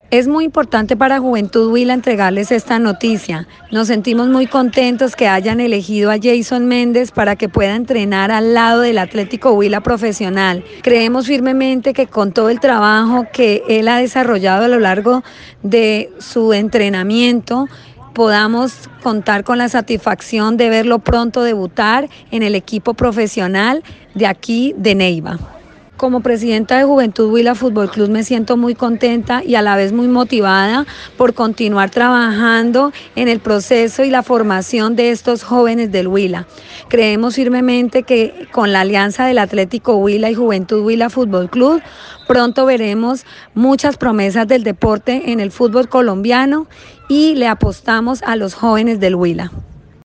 Es muy importante para Juventud Huila entregarles esta noticia. Nos sentimos muy contentos que hayan elegido a Jason Méndez para que pueda entrenar al lado del Atlético Huila profesional. Creemos firmemente que con todo el trabajo que él ha desarrollado a lo largo de su entrenamiento, podamos contar con la satisfacción de verlo pronto debutar en el equipo profesional de aquí de Neiva. Como presidenta de Juventud Huila Fútbol Club me siento muy contenta y a la vez muy motivada por continuar trabajando en el proceso y la formación de estos jóvenes del Huila. Creemos firmemente que con la alianza del Atlético Huila y Juventud Huila Fútbol Club pronto veremos muchas promesas del deporte en el fútbol colombiano y le apostamos a los jóvenes del Huila.